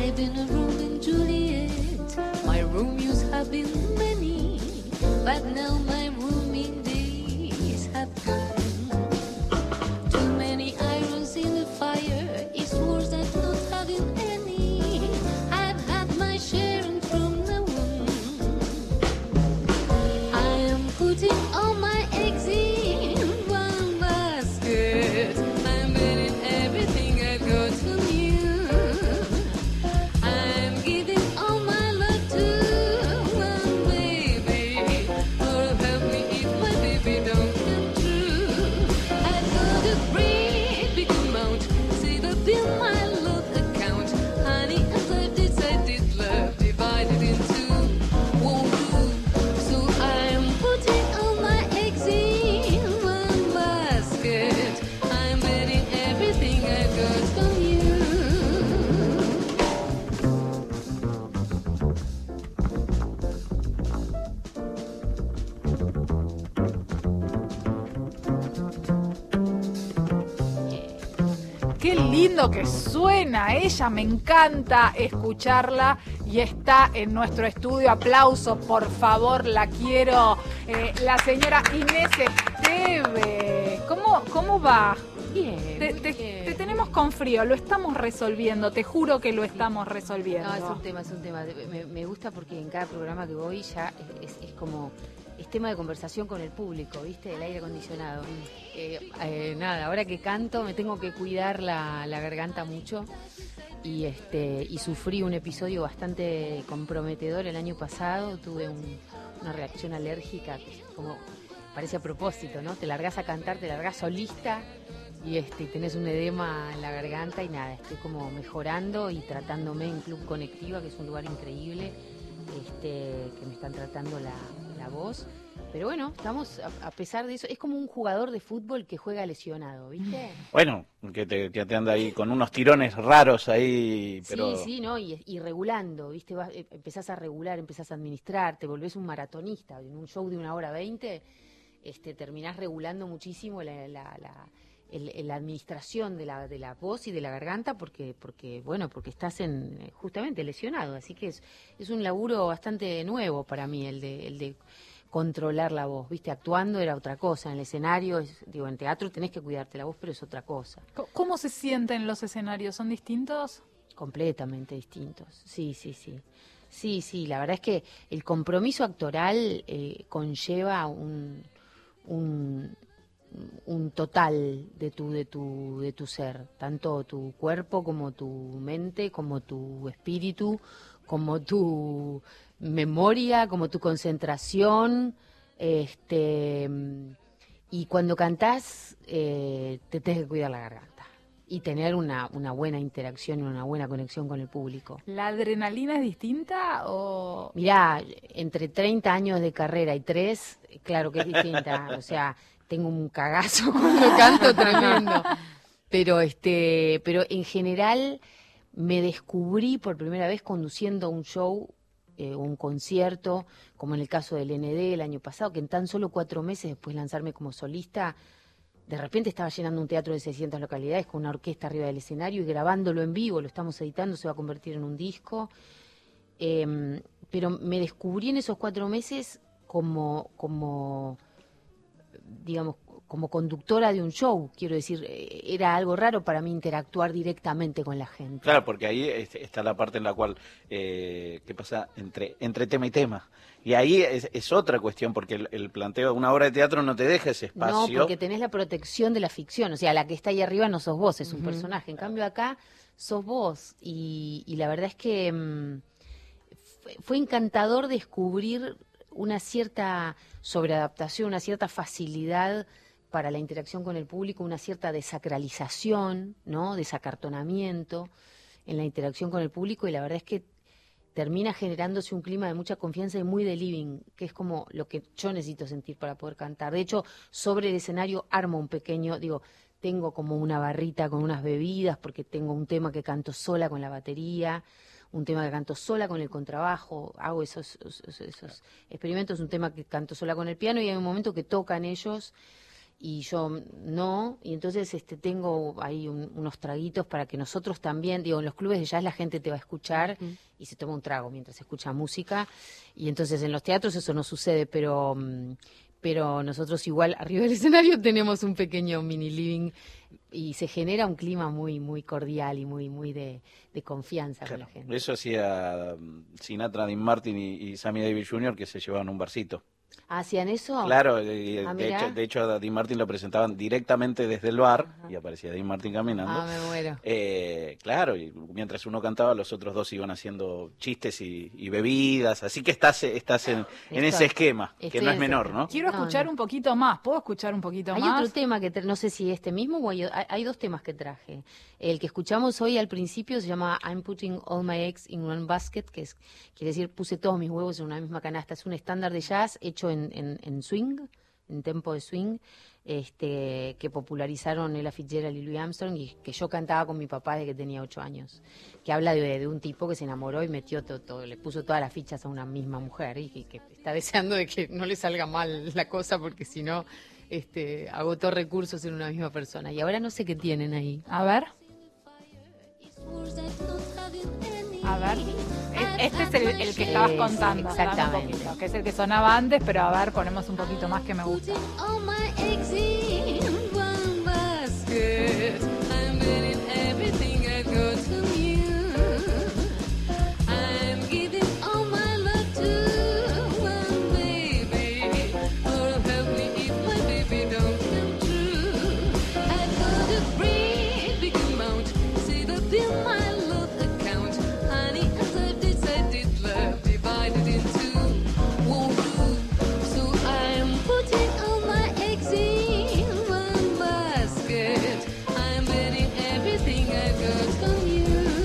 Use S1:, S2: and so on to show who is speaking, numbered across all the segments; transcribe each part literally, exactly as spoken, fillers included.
S1: I've been a Romeo and Juliet. My Romeos have been many, but now my roaming days have gone. Too many irons in the fire, it's worse than not having any. I've had my share and from the womb. I am putting all my eggs in one basket. I'm betting everything I've got from you. I'm giving all my love to one baby. Lord help me if my baby don't come true. I've got a great big amount saved up in my love account. Honey, I've left decided love divided in two. Won't do. So I'm putting all my eggs in one basket. I'm betting everything I've got from you.
S2: Qué lindo que suena ella, me encanta escucharla y está en nuestro estudio. Aplauso, por favor, la quiero. Eh, la señora Inés Esteve. ¿Cómo, cómo va?
S3: Bien,
S2: Te,
S3: muy
S2: te-
S3: bien.
S2: te tenemos con frío, lo estamos resolviendo, te juro que lo estamos resolviendo.
S3: No, es un tema, es un tema. Me, me gusta porque en cada programa que voy ya es, es como, es tema de conversación con el público, ¿viste? El aire acondicionado. Eh, eh, nada, ahora que canto me tengo que cuidar la, la garganta mucho y este y sufrí un episodio bastante comprometedor el año pasado. Tuve un- una reacción alérgica, como parece a propósito, ¿no? Te largás a cantar, te largás solista y este tenés un edema en la garganta y nada, estoy como mejorando y tratándome en Club Conectiva, que es un lugar increíble, este que me están tratando la, la voz. Pero bueno, estamos, a, a pesar de eso, es como un jugador de fútbol que juega lesionado, ¿viste?
S4: Bueno, que te, que te anda ahí con unos tirones raros ahí, pero...
S3: Sí, sí, ¿no? Y, y regulando, ¿viste? Vas, eh, empezás a regular, empezás a administrar, te volvés un maratonista. En un show de una hora veinte, este, terminás regulando muchísimo la, la, la, el- la administración de la, de la voz y de la garganta porque, porque bueno, porque estás en eh, justamente lesionado. Así que es, es un laburo bastante nuevo para mí el de, el de controlar la voz, ¿viste? Actuando era otra cosa, en el escenario, es, digo, en teatro tenés que cuidarte la voz, pero es otra cosa.
S2: Co- ¿Cómo se sienten los escenarios? ¿Son distintos?
S3: Completamente distintos, sí, sí, sí. Sí, sí, la verdad es que el compromiso actoral eh, conlleva un, un, un total de tu, de tu, de tu ser, tanto tu cuerpo como tu mente, como tu espíritu, como tu memoria, como tu concentración, este, y cuando cantás eh, te tenés que cuidar la garganta y tener una, una buena interacción y una buena conexión con el público.
S2: ¿La adrenalina es distinta o...?
S3: Mirá, entre treinta años de carrera y tres, claro que es distinta. O sea, tengo un cagazo cuando canto tremendo. Pero este, pero en general me descubrí por primera vez conduciendo un show, eh, un concierto, como en el caso del N D el año pasado, que en tan solo cuatro meses después de lanzarme como solista, de repente estaba llenando un teatro de seiscientas localidades con una orquesta arriba del escenario y grabándolo en vivo, lo estamos editando, se va a convertir en un disco. Eh, pero me descubrí en esos cuatro meses como, como, digamos, como conductora de un show. Quiero decir, eh, era algo raro para mí interactuar directamente con la gente.
S4: Claro, porque ahí es- está la parte en la cual, eh, ¿qué pasa? Entre, entre tema y tema. Y ahí es, es otra cuestión, porque el, el planteo de una obra de teatro no te deja ese espacio.
S3: No, porque tenés la protección de la ficción. O sea, la que está ahí arriba no sos vos, es un
S4: Ujú.
S3: personaje. En cambio acá sos vos. Y, y la verdad es que mm, fue, fue encantador descubrir una cierta sobreadaptación, una cierta facilidad para la interacción con el público, una cierta desacralización, ¿no? Desacartonamiento en la interacción con el público, y la verdad es que termina generándose un clima de mucha confianza y muy de living, que es como lo que yo necesito sentir para poder cantar. De hecho, sobre el escenario armo un pequeño, digo, tengo como una barrita con unas bebidas, porque tengo un tema que canto sola con la batería, un tema que canto sola con el contrabajo, hago esos, esos, esos experimentos, un tema que canto sola con el piano, y hay un momento que tocan ellos, y yo no, y entonces este tengo ahí un- unos traguitos para que nosotros también, digo, en los clubes de jazz la gente te va a escuchar
S5: Ujú.
S3: y se toma un trago mientras escucha música, y entonces en los teatros eso no sucede, pero mm, pero nosotros igual arriba del escenario tenemos un pequeño mini living y se genera un clima muy muy cordial y muy muy de, de confianza con la
S4: Claro,
S3: gente.
S4: eso hacía mm, Sinatra, Dean Martin y, y Sammy Davis junior, que se llevaban un barcito.
S3: ¿Hacían eso?
S4: Claro, eh,
S3: Ah,
S4: de,
S3: mirá.
S4: hecho, de hecho a Dean Martin lo presentaban directamente desde el bar
S3: Ajá.
S4: y aparecía Dean Martin caminando.
S3: Ah, me muero.
S4: Eh, claro, y mientras uno cantaba, los otros dos iban haciendo chistes y, y bebidas, así que estás, estás en, en
S3: Estoy-
S4: ese esquema, que
S3: estoy
S4: no es
S3: en
S4: menor,
S3: ese-
S4: ¿no?
S2: Quiero
S3: No,
S2: escuchar
S3: no.
S2: un poquito más. ¿Puedo escuchar un poquito
S3: Hay
S2: más?
S3: otro tema que tra- no sé si este mismo o hay, hay- hay dos temas que traje. El que escuchamos hoy al principio se llama I'm putting all my eggs in one basket, que es, quiere decir puse todos mis huevos en una misma canasta. Es un estándar de jazz hecho en, en, en swing, en tempo de swing, este, que popularizaron Ella Fitzgerald y Louis Armstrong y que yo cantaba con mi papá desde que tenía ocho años. Que habla de, de un tipo que se enamoró y metió todo, todo, le puso todas las fichas a una misma mujer y que, que está deseando de que no le salga mal la cosa porque si no este, agotó recursos en una misma persona. Y ahora no sé qué tienen ahí.
S2: A ver,
S1: It's words that don't have any.
S2: a ver. E- Este es el, el que estabas
S3: Es,
S2: contando. dame un
S3: exactamente.
S2: poquito, que es el que sonaba antes, pero a ver, ponemos un poquito más que me gusta.
S1: Putting all my eggs in one basket. I'm betting everything I got from you. I'm giving all my love to one baby. Lord help me if my baby don't come true. I've got a great big amount saved up in my love account. Honey, as I've decided, love divided in two won't do. So I'm putting all my eggs in one basket. I'm betting everything I got from you.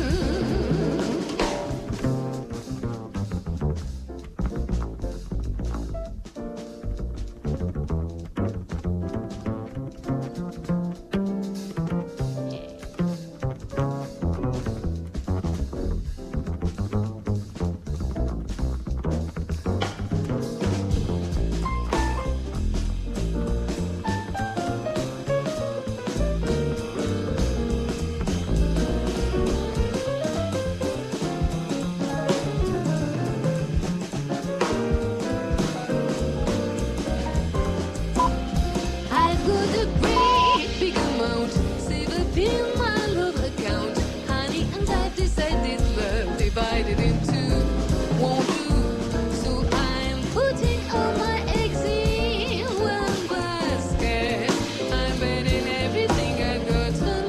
S1: I've got a great big amount saved up in my love account. Honey, and I've decided love divided in two won't do. So I'm putting all my eggs in one basket. I'm betting everything I've got from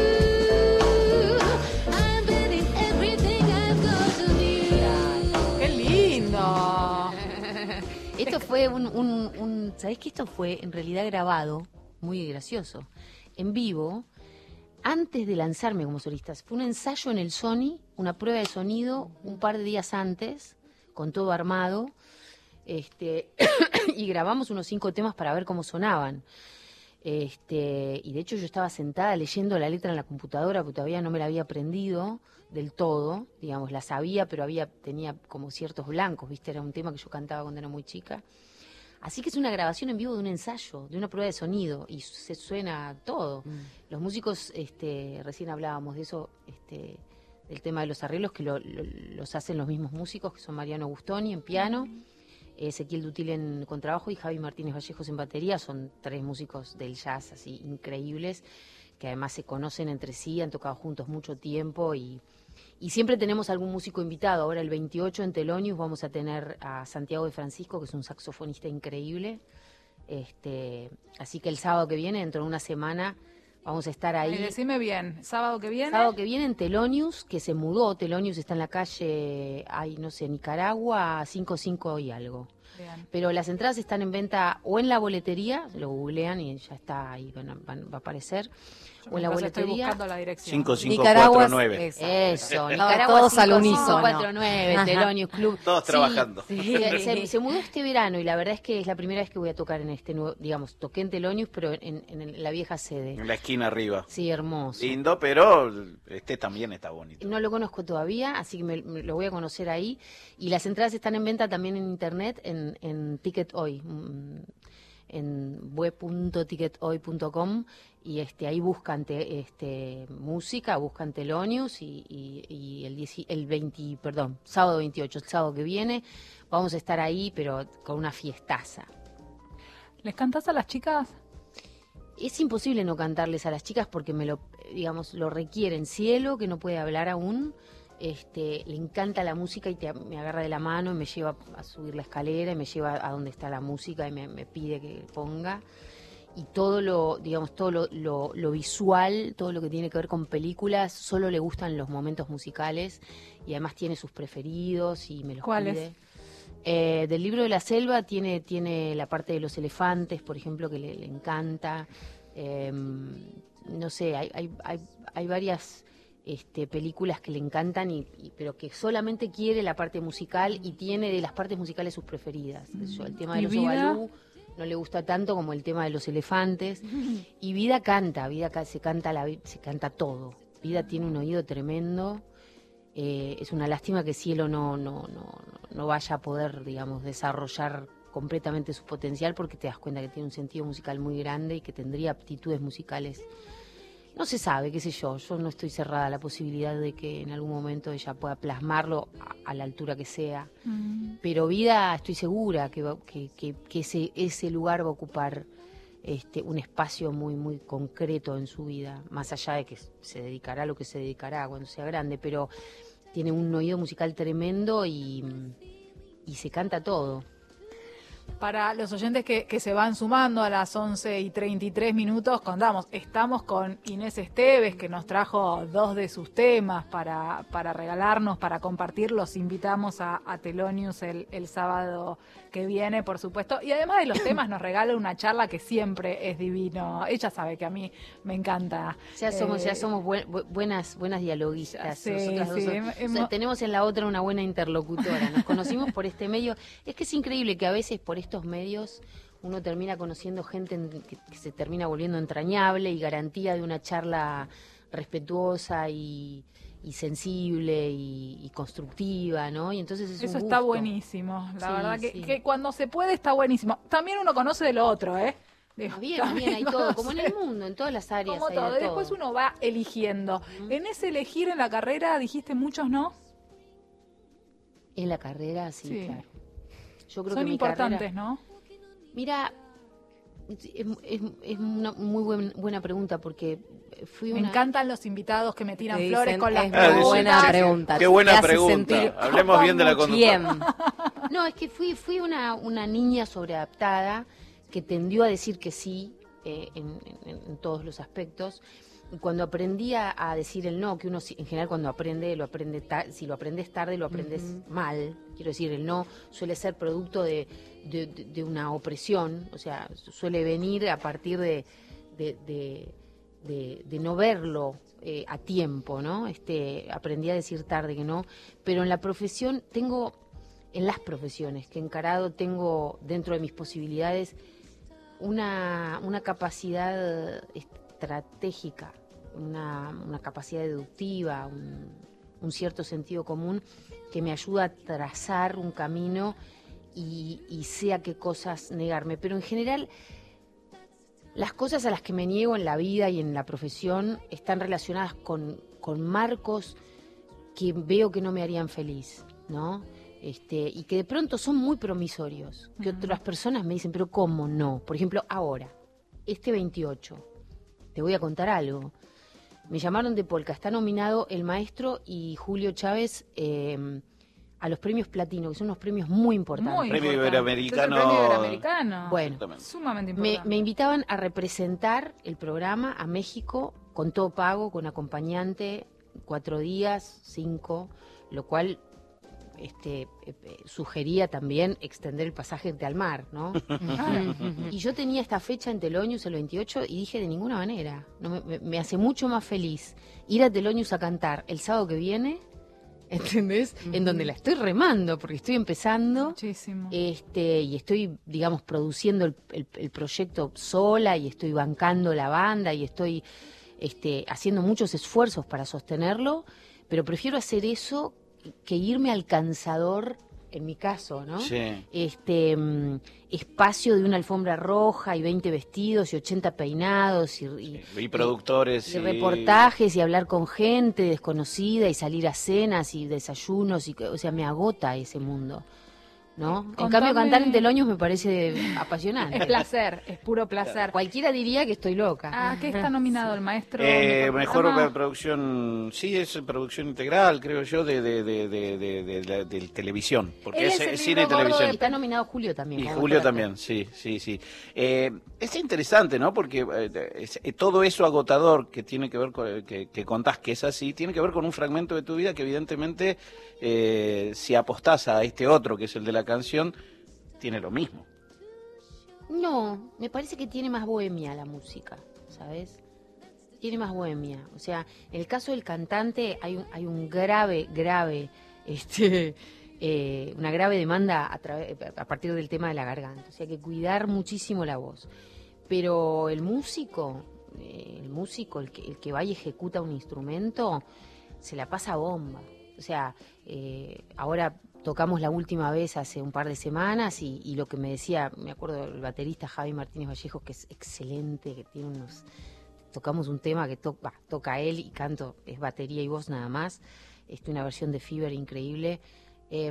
S1: you. I'm betting everything I've got on you.
S2: ¡Qué lindo!
S3: Esto fue un, un, un ¿sabés qué? Esto fue en realidad grabado, muy gracioso, en vivo, antes de lanzarme como solista. Fue un ensayo en el Sony, una prueba de sonido un par de días antes, con todo armado, este y grabamos unos cinco temas para ver cómo sonaban. Este, y de hecho yo estaba sentada leyendo la letra en la computadora porque todavía no me la había aprendido del todo, digamos, la sabía, pero había tenía como ciertos blancos, ¿viste? Era un tema que yo cantaba cuando era muy chica. Así que es una grabación en vivo de un ensayo, de una prueba de sonido, y se suena todo. Los músicos, este, recién hablábamos de eso, este, del tema de los arreglos, que lo- lo- los hacen los mismos músicos, que son Mariano Gustoni en piano, Ezequiel Dutil en contrabajo y Javi Martínez Vallejos en batería. Son tres músicos del jazz así increíbles, que además se conocen entre sí, han tocado juntos mucho tiempo y, y siempre tenemos algún músico invitado. Ahora el veintiocho en Telonius vamos a tener a Santiago de Francisco, que es un saxofonista increíble. Este, así que el sábado que viene, dentro de una semana, vamos a estar ahí.
S2: Ay, decime bien, ¿sábado que viene?
S3: Sábado que viene en Telonius, que se mudó. Telonius está en la calle, ay, no sé, Nicaragua, cinco cinco y algo.
S2: Bien.
S3: Pero las entradas están en venta o en la boletería, lo googlean y ya está ahí, van a- van- va a aparecer. O en la
S2: Mientras estoy
S3: boletería.
S2: buscando la dirección.
S4: cinco cinco
S5: Nicaragua
S4: cuatro nueve.
S5: es-
S3: Eso,
S5: Todos
S3: Nicaragua
S5: al
S3: cinco cinco
S5: unísono.
S3: cuatro nueve, Telonius Club.
S4: Todos
S3: Sí,
S4: trabajando.
S3: sí, se, se mudó este verano y la verdad es que es la primera vez que voy a tocar en este nuevo, digamos, toqué en Telonius, pero en, en la vieja sede.
S4: En la esquina arriba.
S3: Sí, hermoso.
S4: Lindo, pero este también está bonito.
S3: No lo conozco todavía, así que me, me lo voy a conocer ahí. Y las entradas están en venta también en internet, en, en Ticket Hoy. Mm, en web punto ticket hoy punto com y este ahí buscan te, este música, buscan Thelonious y, y, y el, diez, el veinte, perdón, sábado veintiocho, el sábado que viene, vamos a estar ahí, pero con una fiestaza.
S2: ¿Les cantás a las chicas?
S3: Es imposible no cantarles a las chicas porque me lo, digamos, lo requieren. Cielo, que no puede hablar aún, este, le encanta la música y te, me agarra de la mano y me lleva a subir la escalera y me lleva a donde está la música y me, me pide que ponga. Y todo lo, digamos, todo lo, lo, lo visual, todo lo que tiene que ver con películas, solo le gustan los momentos musicales y además tiene sus preferidos y me los
S2: ¿Cuáles?
S3: pide. Eh, del libro de la selva tiene tiene la parte de los elefantes, por ejemplo, que le, le encanta. Eh, no sé, hay hay hay, hay varias este, películas que le encantan, y, y, pero que solamente quiere la parte musical y tiene de las partes musicales sus preferidas. Eso, el tema de
S2: ¿Y
S3: los
S2: Vida?
S3: Obalú no le gusta tanto como el tema de los elefantes. Y Vida canta, Vida ca- se canta la, se canta todo. Vida tiene un oído tremendo. Eh, es una lástima que Cielo no, no, no, no vaya a poder, digamos, desarrollar completamente su potencial, porque te das cuenta que tiene un sentido musical muy grande y que tendría aptitudes musicales. No se sabe, qué sé yo, yo no estoy cerrada a la posibilidad de que en algún momento ella pueda plasmarlo a, a la altura que sea.
S2: Mm.
S3: Pero Vida, estoy segura que, va- que, que, que ese, ese lugar va a ocupar este, un espacio muy, muy concreto en su vida, más allá de que se dedicará a lo que se dedicará cuando sea grande, pero tiene un oído musical tremendo y, y se canta todo.
S2: Para los oyentes que, que se van sumando a las once y treinta y tres minutos, contamos, estamos con Inés Esteves, que nos trajo dos de sus temas para, para regalarnos, para compartir. Los invitamos a, a Thelonious el, el sábado que viene, por supuesto. Y además de los temas, nos regala una charla que siempre es divino. Ella sabe que a mí me encanta.
S3: Ya somos,
S2: Eh,
S3: ya somos buen- bu- buenas, buenas dialoguistas.
S2: Sí,
S3: nosotras dos.
S2: sí,
S3: O
S2: hemos-
S3: sea, tenemos en la otra una buena interlocutora. Nos conocimos por este medio. Es que es increíble que a veces por estos medios uno termina conociendo gente en- que, que se termina volviendo entrañable y garantía de una charla respetuosa y, y sensible y, y constructiva, ¿no? Y entonces es un
S2: Eso está
S3: gusto.
S2: buenísimo. La
S3: Sí,
S2: verdad que,
S3: sí.
S2: que cuando se puede está buenísimo. También uno conoce de lo otro, ¿eh? Digo,
S3: Más bien, más bien, hay
S2: también
S3: todo, como en el
S2: conoce.
S3: mundo, en todas las áreas
S2: Como
S3: hay de
S2: todo.
S3: todo.
S2: Después uno va eligiendo. En ese elegir en la carrera dijiste muchos no.
S3: En la carrera, sí,
S2: Sí.
S3: claro. Yo creo
S2: Son
S3: que mi
S2: importantes,
S3: carrera-
S2: ¿no?
S3: Mira, es, es- es una muy buen- buena pregunta porque fui
S2: Me
S3: una...
S2: encantan los invitados que me tiran
S5: Te
S2: flores
S5: dicen,
S2: con las
S5: es
S4: Ah,
S5: muy
S2: preguntas.
S5: buena
S4: dice,
S5: pregunta.
S4: Qué
S5: Te
S4: buena
S5: hace
S4: pregunta.
S5: sentir
S4: Hablemos bien de la conductora.
S5: bien.
S3: No, es que fui fui una, una niña sobreadaptada que tendió a decir que sí eh, en, en- en todos los aspectos. Y cuando aprendí a, a decir el no, que uno si- en general cuando aprende, lo aprende ta- si lo aprendes tarde, lo aprendes mal. Quiero decir, el no suele ser producto de, de, de- de una opresión, o sea, suele venir a partir de, de, de- de- de no verlo eh, a tiempo, ¿no? Este, aprendí a decir tarde que no, pero en la profesión tengo, en las profesiones que he encarado, tengo dentro de mis posibilidades una, una capacidad estratégica, una, una capacidad deductiva, un, un cierto sentido común que me ayuda a trazar un camino y, y sé a qué cosas negarme. Pero en general, las cosas a las que me niego en la vida y en la profesión están relacionadas con, con marcos que veo que no me harían feliz, ¿no? Este, y que de pronto son muy promisorios, que otras personas me dicen, pero ¿cómo no? Por ejemplo, ahora, este veintiocho, te voy a contar algo. Me llamaron de Polka, está nominado el maestro y Julio Chávez eh, a los premios Platino, que son unos premios muy importantes.
S2: Muy
S4: Premio
S2: importante.
S4: Iberoamericano.
S2: Es el premio iberoamericano.
S3: Bueno,
S4: Exactamente.
S2: Sumamente
S3: Me,
S2: importante.
S3: me invitaban a representar el programa a México con todo pago, con acompañante, cuatro días, cinco, lo cual este, eh, eh, sugería también extender el pasaje de al mar, ¿no?
S2: Claro.
S3: Y yo tenía esta fecha en Thelonious el veintiocho y dije, de ninguna manera, no me, me- me hace mucho más feliz ir a Thelonious a cantar el sábado que viene, ¿entendés? En donde la estoy remando, porque estoy empezando.
S2: Muchísimo.
S3: Este, y estoy, digamos, produciendo el, el- el proyecto sola y estoy bancando la banda y estoy este, haciendo muchos esfuerzos para sostenerlo, pero prefiero hacer eso que irme al cansador en mi caso, ¿no?
S4: Sí.
S3: Este mm, espacio de una alfombra roja y veinte vestidos y ochenta peinados y, y,
S4: Sí, y productores
S3: y, y
S4: y-
S3: reportajes y hablar con gente desconocida y salir a cenas y desayunos y, o sea, me agota ese mundo, ¿no? En
S2: Contame-
S3: cambio, cantar en Teloños me parece apasionante.
S2: Es placer, es puro placer.
S3: Cualquiera diría que estoy loca.
S2: ¿A qué está nominado el maestro?
S4: Eh, mejor
S2: programa?
S4: producción, sí, es producción integral, creo yo, de, de, de, de, de, de la- de televisión, porque
S2: Él
S4: es,
S2: es el
S4: es cine y
S2: libro gordo
S4: televisión.
S3: Está nominado Julio también.
S4: Y
S3: como
S4: Julio
S3: mejor
S4: también, sí, sí, sí. Eh, es interesante, ¿no? Porque eh, es- eh, todo eso agotador que tiene que ver con, que, que contás que es así, tiene que ver con un fragmento de tu vida que evidentemente, eh, si apostás a este otro, que es el de la canción, tiene lo mismo.
S3: No, me parece que tiene más bohemia la música, ¿sabes? Tiene más bohemia. O sea, en el caso del cantante hay un, hay un grave, grave, este, eh, una grave demanda a, través- a partir del tema de la garganta. O sea, hay que cuidar muchísimo la voz. Pero el músico, eh, el músico, el que, el que va y ejecuta un instrumento, se la pasa bomba. O sea, eh, ahora tocamos la última vez hace un par de semanas y, y lo que me decía, me acuerdo el baterista Javi Martínez Vallejo, que es excelente, que tiene unos... Tocamos un tema que to, bah, toca él y canto, es batería y voz nada más. Este, una versión de Fever increíble. Eh,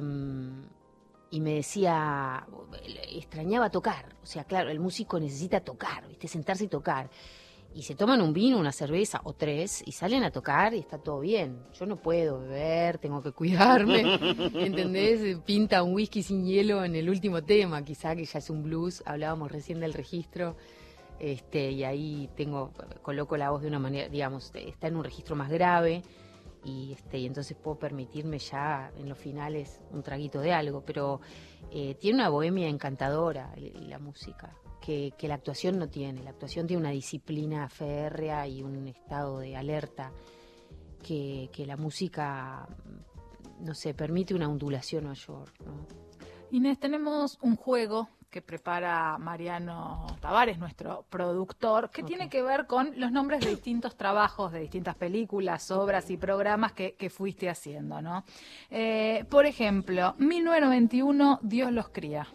S3: y me decía, extrañaba tocar. O sea, claro, el músico necesita tocar, ¿viste? Sentarse y tocar. Y se toman un vino, una cerveza o tres y salen a tocar y está todo bien. Yo no puedo beber, tengo que cuidarme, ¿entendés? Pinta un whisky sin hielo en el último tema, quizá que ya es un blues, hablábamos recién del registro, este, y ahí tengo, coloco la voz de una manera, digamos, está en un registro más grave y, este, y entonces puedo permitirme ya en los finales un traguito de algo, pero eh, tiene una bohemia encantadora la música. Que, que la actuación no tiene. La actuación tiene una disciplina férrea y un estado de alerta que, que la música, no sé, permite una ondulación mayor, ¿no?
S2: Inés, tenemos un juego que prepara Mariano Tavares, nuestro productor, que
S3: Ok.
S2: tiene que ver con los nombres de distintos trabajos, de distintas películas, obras y programas que, que fuiste haciendo, ¿no? Eh, por ejemplo, mil novecientos noventa y uno, Dios los cría.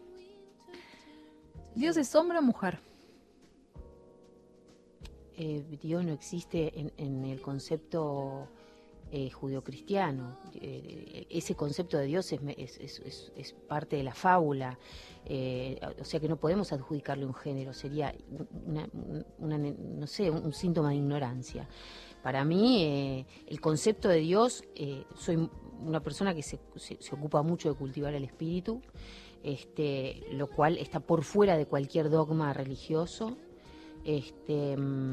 S2: ¿Dios es hombre o mujer?
S3: Eh, Dios no existe en, en el concepto eh, judeocristiano. Eh, ese concepto de Dios es, es, es, es, es parte de la fábula. Eh, o sea que no podemos adjudicarle un género. Sería una, una, no sé, un, un síntoma de ignorancia. Para mí, eh, el concepto de Dios, eh, soy una persona que se, se, se ocupa mucho de cultivar el espíritu. Este, lo cual está por fuera de cualquier dogma religioso. Este,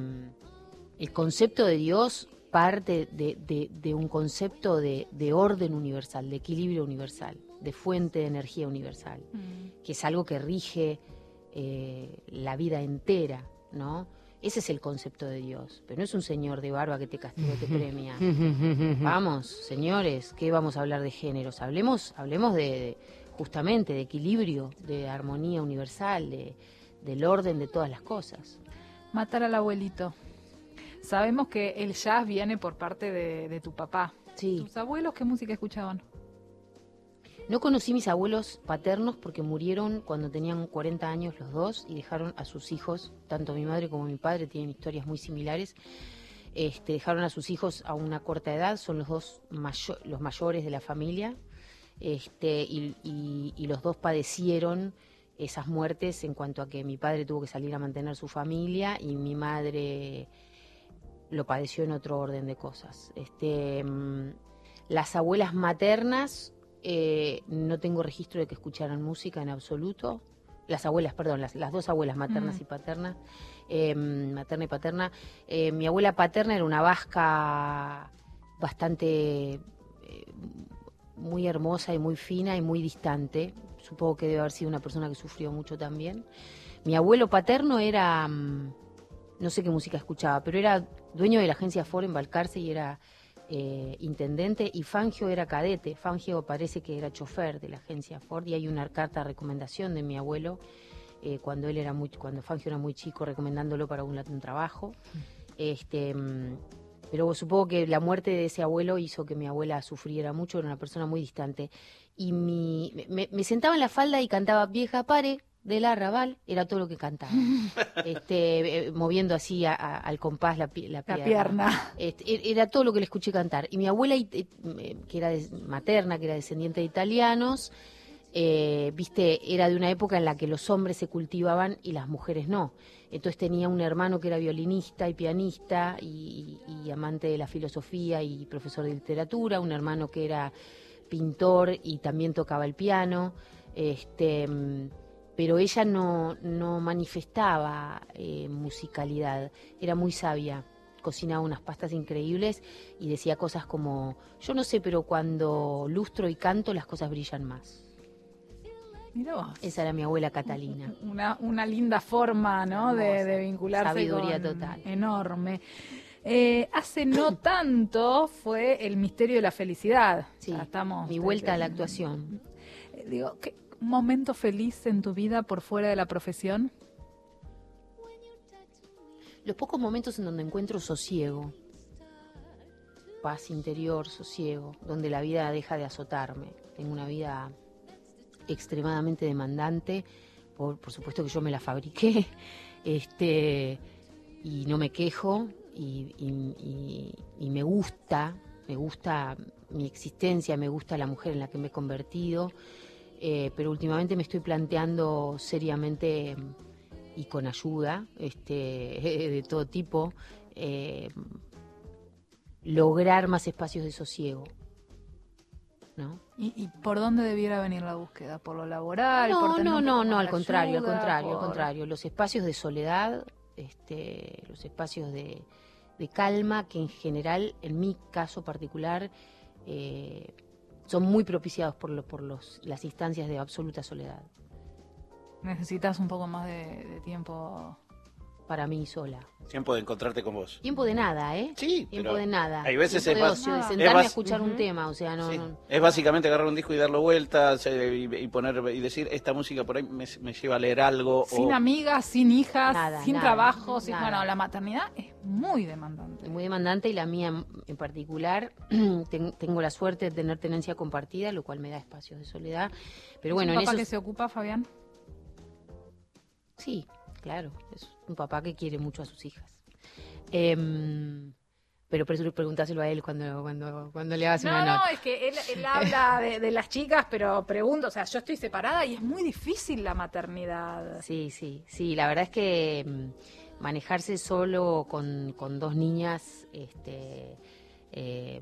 S3: el concepto de Dios parte de, de, de un concepto de, de orden universal, de equilibrio universal, de fuente de energía universal, mm. que es algo que rige eh, la vida entera, ¿no? Ese es el concepto de Dios, pero no es un señor de barba que te castiga, te premia. Vamos, señores, ¿qué vamos a hablar de géneros? Hablemos, hablemos de, de justamente de equilibrio, de armonía universal, de, del orden de todas las cosas.
S2: Matar al abuelito. Sabemos que el jazz viene por parte de, de tu papá.
S3: Sí.
S2: ¿Tus abuelos qué música escuchaban?
S3: No conocí mis abuelos paternos porque murieron cuando tenían cuarenta años los dos y dejaron a sus hijos, tanto mi madre como mi padre tienen historias muy similares. Este, dejaron a sus hijos a una corta edad, son los dos mayo- los mayores de la familia. Este, y, y, y los dos padecieron esas muertes en cuanto a que mi padre tuvo que salir a mantener su familia y mi madre lo padeció en otro orden de cosas. Este, las abuelas maternas, eh, no tengo registro de que escucharan música en absoluto. Las abuelas, perdón, las, las dos abuelas maternas mm. y paternas, eh, materna y paterna. Eh, mi abuela paterna era una vasca bastante... Eh, muy hermosa y muy fina y muy distante. Supongo que debe haber sido una persona que sufrió mucho también. Mi abuelo paterno era, no sé qué música escuchaba, pero era dueño de la agencia Ford en Balcarce y era eh, intendente, y Fangio era cadete. Fangio parece que era chofer de la agencia Ford, y hay una carta de recomendación de mi abuelo eh, cuando él era muy, cuando Fangio era muy chico, recomendándolo para un, un trabajo. Este, pero supongo que la muerte de ese abuelo hizo que mi abuela sufriera mucho, era una persona muy distante. Y mi, me, me sentaba en la falda y cantaba Vieja Pare del Arrabal, era todo lo que cantaba. este, eh, moviendo así a, a, al compás la, la,
S2: La
S3: pierna.
S2: pierna.
S3: Este, era todo lo que le escuché cantar. Y mi abuela, eh, que era de, materna, que era descendiente de italianos, eh, viste, era de una época en la que los hombres se cultivaban y las mujeres no. Entonces tenía un hermano que era violinista y pianista y, y, y amante de la filosofía y profesor de literatura, un hermano que era pintor y también tocaba el piano, este, pero ella no, no manifestaba eh, musicalidad, era muy sabia, cocinaba unas pastas increíbles y decía cosas como, yo no sé, pero cuando lustro y canto las cosas brillan más.
S2: Mirá vos.
S3: Esa era mi abuela Catalina.
S2: Una, una linda forma, ¿no? De, de vincularse.
S3: Sabiduría
S2: con...
S3: total.
S2: Enorme. Eh, hace no tanto fue El misterio de la felicidad.
S3: Sí,
S2: ya estamos,
S3: mi vuelta a la actuación.
S2: Eh, digo, ¿qué momento feliz en tu vida por fuera de la profesión?
S3: Los pocos momentos en donde encuentro sosiego, paz interior, sosiego, donde la vida deja de azotarme. Tengo una vida extremadamente demandante, por, por supuesto que yo me la fabriqué, este, y no me quejo, y, y, y, y me gusta, me gusta mi existencia, me gusta la mujer en la que me he convertido, eh, pero últimamente me estoy planteando seriamente y con ayuda este, de todo tipo, eh, lograr más espacios de sosiego, ¿no?
S2: ¿Y, ¿Y por dónde debiera venir la búsqueda? ¿Por lo laboral?
S3: No,
S2: por tener
S3: no,
S2: un
S3: no,
S2: poco
S3: no,
S2: más
S3: al
S2: de
S3: contrario, al
S2: ayuda,
S3: contrario,
S2: por...
S3: al contrario. Los espacios de soledad, este, los espacios de, de calma, que en general, en mi caso particular, eh, son muy propiciados por, lo, por los, las instancias de absoluta soledad.
S2: Necesitas un poco más de, de tiempo...
S3: Para mí sola.
S4: Tiempo de encontrarte con vos.
S3: Tiempo de nada, ¿eh?
S4: Sí,
S3: Tiempo
S4: pero
S3: de nada.
S4: hay veces
S3: Tiempo
S4: es
S3: de
S4: más-
S3: ocio, de
S2: es
S3: sentarme
S4: más-
S3: a escuchar un
S2: Ujú.
S3: tema, o sea, no...
S4: Sí.
S3: no-
S4: Es básicamente agarrar un disco y darlo vueltas eh, y, y poner y decir, esta música por ahí me, me lleva a leer algo.
S2: Sin
S4: o...
S2: amigas, sin hijas,
S3: Nada,
S2: sin
S3: nada,
S2: trabajo. Sin...
S3: nada.
S2: Bueno, la maternidad es muy demandante.
S3: muy demandante, y la mía en- en particular, ten- tengo la suerte de tener tenencia compartida, lo cual me da espacios de soledad. Pero bueno,
S2: ¿Es
S3: en
S2: un papá
S3: eso
S2: que se ocupa, Fabián?
S3: sí, claro, es un papá que quiere mucho a sus hijas. Em, pero por eso preguntáselo a él cuando, cuando, cuando le hagas
S2: No,
S3: una
S2: no,
S3: nota.
S2: es que él, él habla de, de las chicas, pero pregunto, o sea, yo estoy separada y es muy difícil la maternidad.
S3: Sí, sí, sí, la verdad es que mm, manejarse solo con, con dos niñas, este, eh,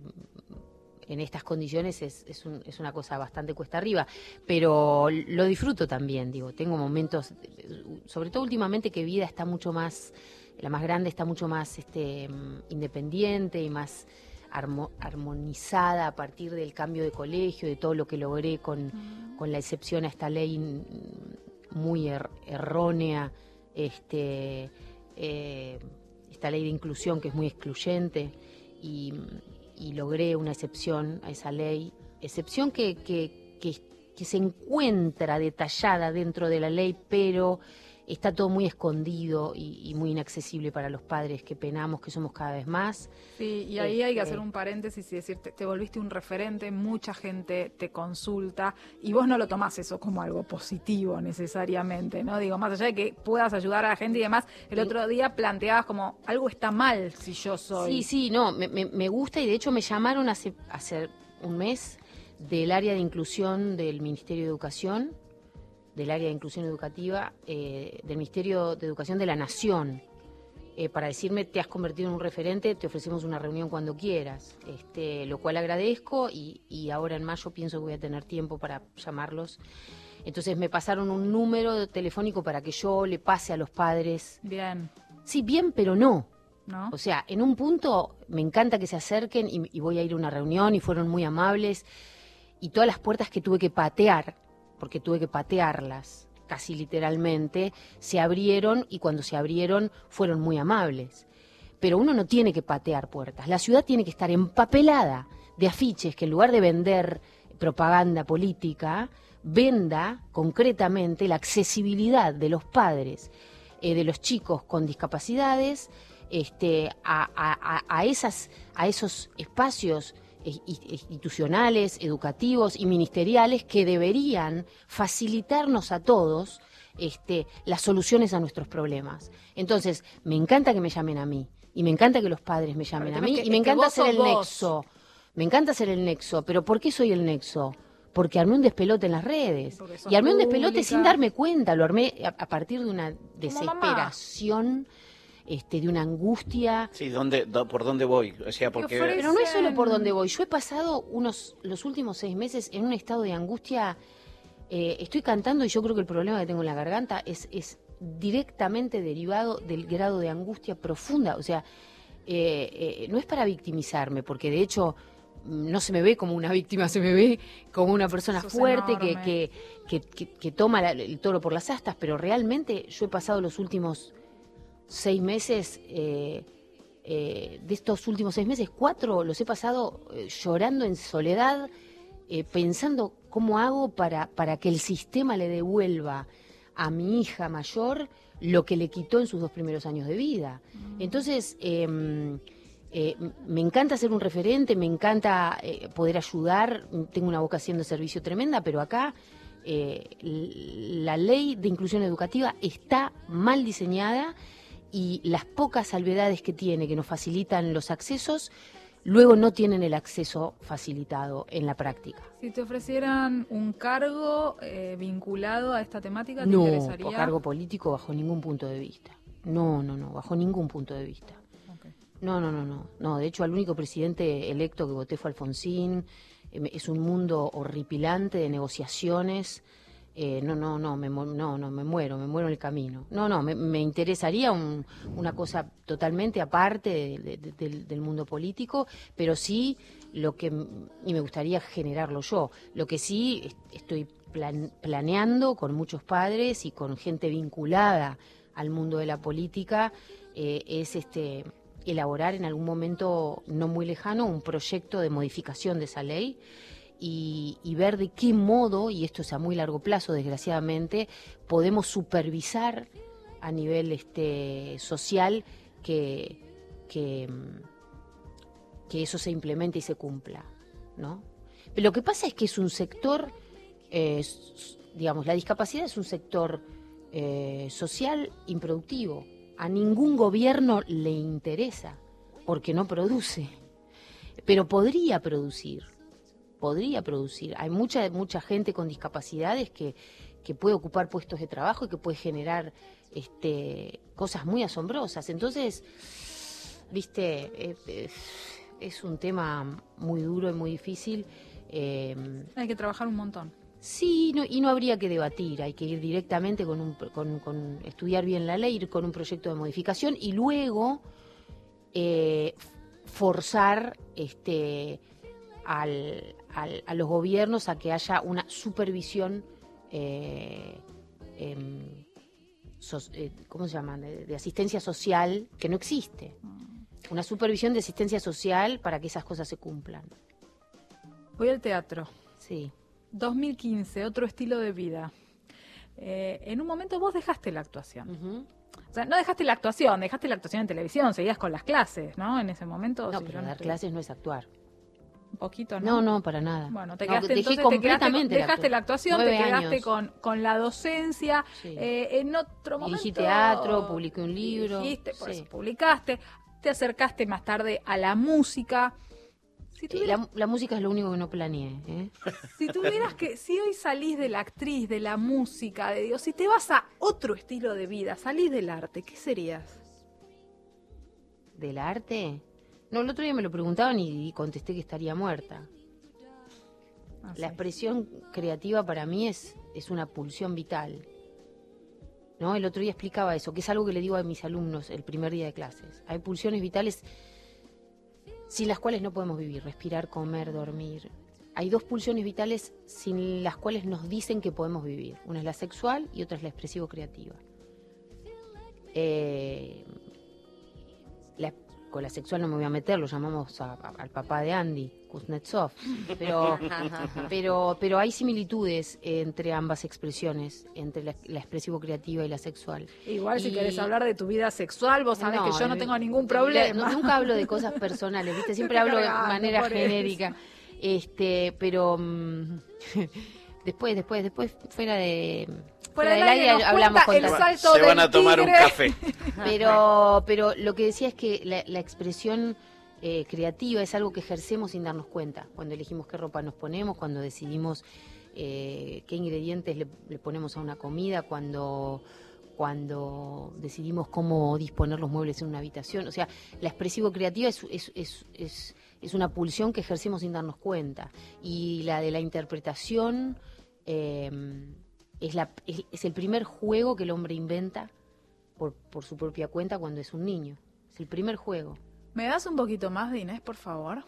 S3: en estas condiciones es, es, un- es una cosa bastante cuesta arriba, pero lo disfruto también, digo, tengo momentos, sobre todo últimamente que vida está mucho más, la más grande está mucho más este, mm, independiente y más armo- armonizada a partir del cambio de colegio, de todo lo que logré con, con la excepción a esta ley mm, muy er- errónea, este, eh, esta ley de inclusión que es muy excluyente, y, y logré una excepción a esa ley, excepción que, que, que, que se encuentra detallada dentro de la ley, pero está todo muy escondido y, y muy inaccesible para los padres que penamos, que somos cada vez más.
S2: Sí, y ahí hay que
S3: Este-
S2: hacer un paréntesis y decirte, te volviste un referente, mucha gente te consulta y vos no lo tomás eso como algo positivo necesariamente, ¿no? Digo, más allá de que puedas ayudar a la gente y demás, el
S3: Sí.
S2: otro día planteabas como, algo está mal si yo soy.
S3: Sí, sí, no, me, me, me gusta, y de hecho me llamaron hace, hace un mes del área de inclusión del Ministerio de Educación, del área de inclusión educativa, eh, del Ministerio de Educación de la Nación, eh, para decirme, te has convertido en un referente, te ofrecemos una reunión cuando quieras, este, lo cual agradezco, y, y ahora en mayo pienso que voy a tener tiempo para llamarlos. Entonces me pasaron un número telefónico para que yo le pase a los padres.
S2: Bien,
S3: Sí, bien, pero no.
S2: ¿no?
S3: O sea, en un punto me encanta que se acerquen y, y voy a ir a una reunión, y fueron muy amables, y todas las puertas que tuve que patear, porque tuve que patearlas casi literalmente, se abrieron, y cuando se abrieron fueron muy amables. Pero uno no tiene que patear puertas, la ciudad tiene que estar empapelada de afiches que en lugar de vender propaganda política, venda concretamente la accesibilidad de los padres, eh, de los chicos con discapacidades, este, a, a, a, esas, a esos espacios institucionales, educativos y ministeriales que deberían facilitarnos a todos este, las soluciones a nuestros problemas. Entonces, me encanta que me llamen a mí, y me encanta que los padres me llamen a mí,
S2: que,
S3: y me encanta hacer el
S2: vos.
S3: nexo. Me encanta hacer el nexo, pero ¿por qué soy el nexo? Porque armé un despelote en las redes. Y armé un despelote
S2: pública.
S3: sin darme cuenta, lo armé a, a partir de una desesperación, este, de una angustia.
S4: Sí, ¿dónde, do, ¿por dónde voy? O sea, porque...
S3: Pero no es solo por dónde voy. Yo he pasado unos los últimos seis meses en un estado de angustia. Eh, estoy cantando y yo creo que el problema que tengo en la garganta es, es directamente derivado del grado de angustia profunda. O sea, eh, eh, no es para victimizarme, porque de hecho no se me ve como una víctima, se me ve como una persona
S2: Eso
S3: fuerte que, que, que, que, que toma la, el toro por las astas, pero realmente yo he pasado los últimos seis meses, eh, eh, de estos últimos seis meses, cuatro los he pasado eh, llorando en soledad, eh, pensando cómo hago para, para que el sistema le devuelva a mi hija mayor lo que le quitó en sus dos primeros años de vida. Entonces, eh, eh, me encanta ser un referente, me encanta eh, poder ayudar, tengo una vocación de servicio tremenda, pero acá eh, la ley de inclusión educativa está mal diseñada y las pocas salvedades que tiene, que nos facilitan los accesos, luego no tienen el acceso facilitado en la práctica.
S2: Si te ofrecieran un cargo eh, vinculado a esta temática, ¿te
S3: no,
S2: interesaría?
S3: No, cargo político bajo ningún punto de vista. No, no, no, bajo ningún punto de vista.
S2: Okay.
S3: No, no, no, no. No, de hecho, al único presidente electo que voté fue Alfonsín. Eh, es un mundo horripilante de negociaciones. Eh, no, no, no, me, no, no, me muero, me muero en el camino. No, no, me, me interesaría un, una cosa totalmente aparte de, de, de, del, del mundo político, pero sí lo que, y me gustaría generarlo yo, lo que sí estoy plan, planeando con muchos padres y con gente vinculada al mundo de la política, eh, es este elaborar en algún momento no muy lejano un proyecto de modificación de esa ley. Y, y ver de qué modo, y esto es a muy largo plazo desgraciadamente, podemos supervisar a nivel este, social que, que, que eso se implemente y se cumpla, ¿no? Pero lo que pasa es que es un sector, eh, digamos, la discapacidad es un sector eh, social improductivo. A ningún gobierno le interesa, porque no produce, pero podría producir. podría producir. Hay mucha mucha gente con discapacidades que, que puede ocupar puestos de trabajo y que puede generar este, cosas muy asombrosas. Entonces, viste, es, es un tema muy duro y muy difícil. Eh,
S2: hay que trabajar un montón.
S3: Sí, no, y no habría que debatir, hay que ir directamente con, un, con, con estudiar bien la ley, ir con un proyecto de modificación y luego eh, forzar este Al, al, a los gobiernos a que haya una supervisión, eh, eh, so, eh, ¿cómo se llama?, de, de asistencia social, que no existe. Una supervisión de asistencia social para que esas cosas se cumplan.
S2: Voy al teatro.
S3: Sí.
S2: dos mil quince, otro estilo de vida. Eh, en un momento vos dejaste la actuación. Uh-huh. O sea, no dejaste la actuación, dejaste la actuación en televisión, seguías con las clases, ¿no? En ese momento.
S3: No,
S2: si
S3: pero
S2: no
S3: dar
S2: te...
S3: clases no es actuar.
S2: Un poquito, ¿no?
S3: No, no, para nada.
S2: Bueno, te
S3: no,
S2: quedaste,
S3: dejé
S2: entonces,
S3: completamente
S2: te quedaste,
S3: la
S2: dejaste la actuación, te quedaste con, con la docencia. Sí. Eh, en otro momento...
S3: Dirigí teatro, publiqué un libro.
S2: Dirigiste, por
S3: sí.
S2: eso publicaste. Te acercaste más tarde a la música. Si tuvieras...
S3: la, la música es lo único que no planeé. ¿eh?
S2: Si tuvieras que... Si hoy salís de la actriz, de la música, de Dios, si te vas a otro estilo de vida, salís del arte, ¿qué serías?
S3: ¿Del arte? No, el otro día me lo preguntaban y contesté que estaría muerta. Ah, la sí. expresión creativa para mí es, es una pulsión vital. ¿No? El otro día explicaba eso, que es algo que le digo a mis alumnos el primer día de clases. Hay pulsiones vitales sin las cuales no podemos vivir, respirar, comer, dormir. Hay dos pulsiones vitales sin las cuales nos dicen que podemos vivir. Una es la sexual y otra es la expresivo-creativa. Eh, la con la sexual no me voy a meter, lo llamamos a, a, al papá de Andy, Kuznetsov, pero, pero, pero hay similitudes entre ambas expresiones, entre la, la expresivo-creativa y la sexual.
S2: Igual
S3: y...
S2: si querés hablar de tu vida sexual, vos sabés
S3: no,
S2: que yo no
S3: eh,
S2: tengo ningún problema.
S3: No, nunca hablo de cosas personales, ¿viste? Siempre hablo de manera genérica. Este, pero mmm, después, después, después, fuera de...
S2: Fuera del aire nos hablamos con el salto
S4: se van a tomar
S2: tigre.
S4: un café.
S3: Pero, pero lo que decía es que la, la expresión eh, creativa es algo que ejercemos sin darnos cuenta. Cuando elegimos qué ropa nos ponemos, cuando decidimos eh, qué ingredientes le, le ponemos a una comida, cuando, cuando decidimos cómo disponer los muebles en una habitación. O sea, la expresivo creativa es, es, es, es, es una pulsión que ejercemos sin darnos cuenta. Y la de la interpretación... Eh, Es, la, es, es el primer juego que el hombre inventa por, por su propia cuenta cuando es un niño. Es el primer juego.
S2: ¿Me das un poquito más de Inés, por favor?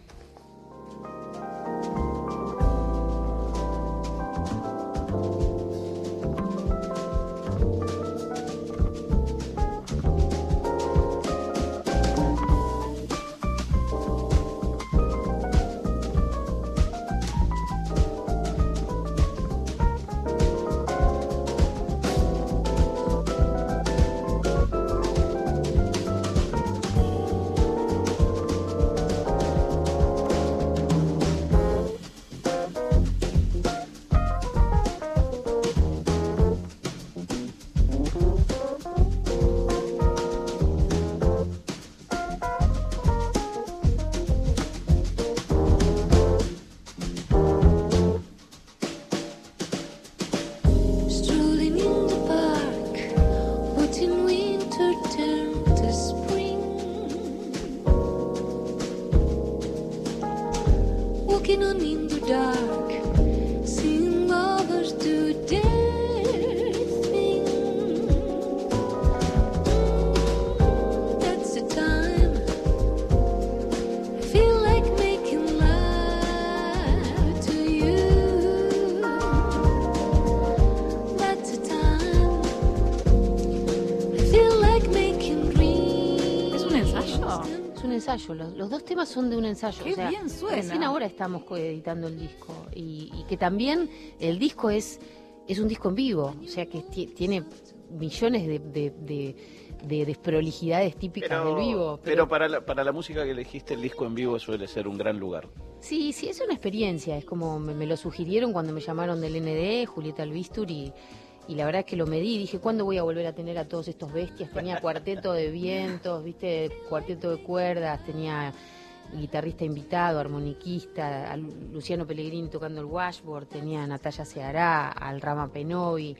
S3: Ensayo, los, los dos temas son de un ensayo.
S2: Qué
S3: o sea,
S2: bien suena.
S3: Recién ahora estamos coeditando el disco y, y que también el disco es es un disco en vivo, o sea que tiene millones de, de, de, de desprolijidades típicas
S4: pero,
S3: del vivo.
S4: Pero, pero para, la, para la música que elegiste, el disco en vivo suele ser un gran lugar.
S3: Sí, sí, es una experiencia, es como me, me lo sugirieron cuando me llamaron del N D, Julieta Albistur, y Y la verdad es que lo medí, dije, ¿cuándo voy a volver a tener a todos estos bestias? Tenía cuarteto de vientos, viste, cuarteto de cuerdas, tenía guitarrista invitado, armoniquista, a Luciano Pellegrini tocando el washboard, tenía a Natalia Seará, al Rama Penovi,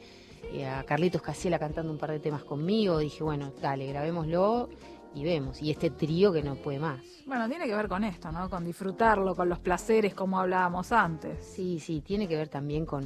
S3: a Carlitos Casiela cantando un par de temas conmigo. Dije, bueno, dale, grabémoslo y vemos. Y este trío que no puede más.
S2: Bueno, tiene que ver con esto, ¿no? Con disfrutarlo, con los placeres, como hablábamos antes.
S3: Sí, sí, tiene que ver también con...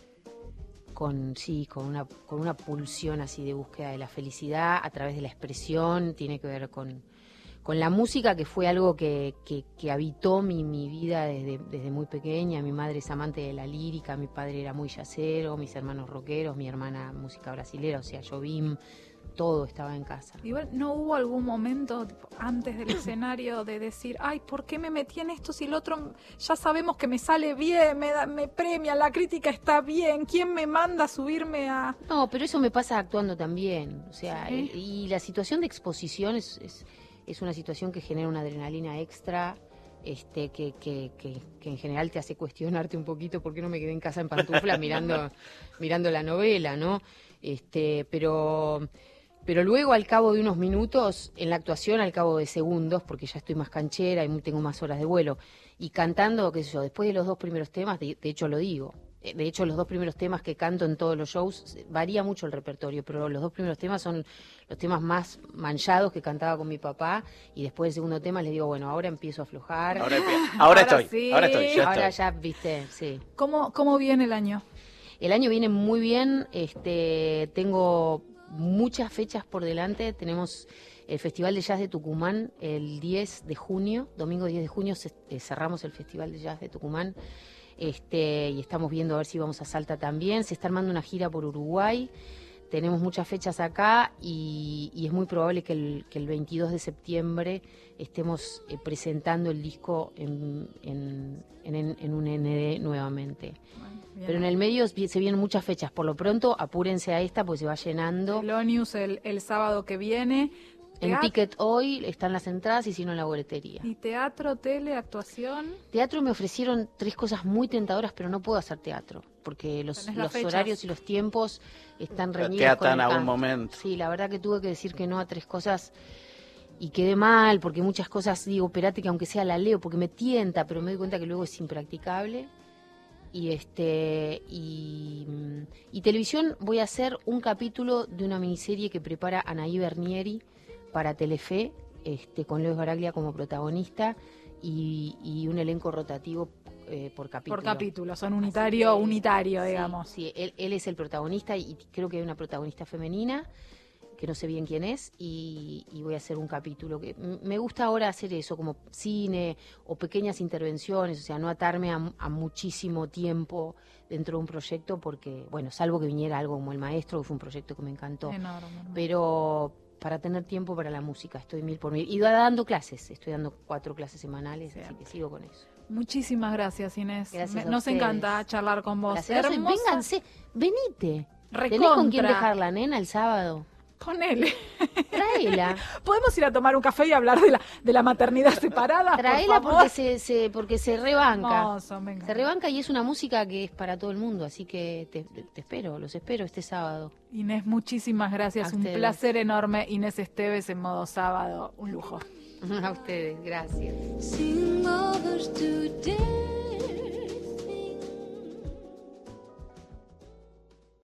S3: con sí, con una con una pulsión así de búsqueda de la felicidad a través de la expresión, tiene que ver con, con la música, que fue algo que, que, que habitó mi, mi vida desde, desde muy pequeña. Mi madre es amante de la lírica, mi padre era muy yacero, mis hermanos rockeros, mi hermana música brasilera, o sea, Jobim, todo estaba en casa.
S2: Igual, ¿no hubo algún momento tipo, antes del escenario de decir, ay, ¿por qué me metí en esto si el otro ya sabemos que me sale bien, me, da, me premia, la crítica está bien, ¿quién me manda a subirme a...?
S3: No, pero eso me pasa actuando también, o sea,
S2: ¿Sí?
S3: y la situación de exposición es, es, es una situación que genera una adrenalina extra, este que, que, que, que en general te hace cuestionarte un poquito por qué no me quedé en casa en pantuflas mirando, mirando la novela, ¿no? Este, pero... Pero luego, al cabo de unos minutos, en la actuación, al cabo de segundos, porque ya estoy más canchera y tengo más horas de vuelo, y cantando, qué sé yo, después de los dos primeros temas, de, de hecho lo digo, de hecho los dos primeros temas que canto en todos los shows, varía mucho el repertorio, pero los dos primeros temas son los temas más manchados que cantaba con mi papá, y después del segundo tema les digo, bueno, ahora empiezo a aflojar.
S4: Ahora, ahora,
S2: Ahora
S4: estoy,
S2: sí.
S4: ahora estoy, ya
S3: Ahora
S4: estoy.
S3: ya, viste, sí.
S2: ¿Cómo, cómo viene el año?
S3: El año viene muy bien, este, tengo... muchas fechas por delante. Tenemos el Festival de Jazz de Tucumán el diez de junio, domingo diez de junio se, eh, cerramos el Festival de Jazz de Tucumán, este, y estamos viendo a ver si vamos a Salta también. Se está armando una gira por Uruguay, tenemos muchas fechas acá y, y es muy probable que el, que el veintidós de septiembre estemos eh, presentando el disco en, en, en, en un N D nuevamente.
S2: Bien.
S3: Pero en el medio se vienen muchas fechas. Por lo pronto, apúrense a esta porque se va llenando.
S2: Telonius el, el sábado que viene.
S3: En
S2: Teat-
S3: Ticket Hoy están las entradas y si no en la boletería.
S2: ¿Y teatro, tele, actuación?
S3: Teatro me ofrecieron tres cosas muy tentadoras, pero no puedo hacer teatro, porque los,
S2: Tenés las
S3: los
S2: fechas.
S3: horarios y los tiempos están
S4: Te
S3: reñidos con
S4: atan
S3: el
S4: a un
S3: canto.
S4: momento.
S3: Sí, la verdad que tuve que decir que no a tres cosas y quedé mal, porque muchas cosas digo, esperate que aunque sea la leo, porque me tienta, pero me doy cuenta que luego es impracticable. Y este y, y televisión voy a hacer un capítulo de una miniserie que prepara Anaí Bernieri para Telefe, este, con Leo Baraglia como protagonista y, y un elenco rotativo eh, por capítulo.
S2: Por capítulo, son unitario,
S3: Así que,
S2: unitario,
S3: sí,
S2: digamos.
S3: Sí, él, él es el protagonista y creo que hay una protagonista femenina, que no sé bien quién es, y, y voy a hacer un capítulo. que m- Me gusta ahora hacer eso, como cine o pequeñas intervenciones, o sea, no atarme a, a muchísimo tiempo dentro de un proyecto, porque, bueno, salvo que viniera algo como El Maestro, que fue un proyecto que me encantó.
S2: Enorme, enorme.
S3: Pero para tener tiempo para la música, estoy mil por mil. Y dando clases, estoy dando cuatro clases semanales, así que sigo con eso.
S2: Muchísimas gracias, Inés.
S3: Gracias
S2: Me-
S3: a
S2: nos
S3: ustedes.
S2: encanta charlar con vos.
S3: Gracias. Y
S2: Hermosa.
S3: vénganse, venite. ¿Tenés
S2: Recontra.
S3: con quién dejar la nena el sábado?
S2: Ponele.
S3: Tráela.
S2: ¿Podemos ir a tomar un café y hablar de la, de la maternidad separada?
S3: Tráela
S2: por
S3: porque
S2: favor?
S3: se, se, porque se rebanca.
S2: Hermoso, me encanta.
S3: Se rebanca y es una música que es para todo el mundo, así que te, te espero, los espero este sábado.
S2: Inés, muchísimas gracias.
S3: A
S2: Un
S3: ustedes.
S2: placer enorme. Inés Esteves en modo sábado. Un lujo.
S3: A ustedes, gracias.
S1: Sing mothers today.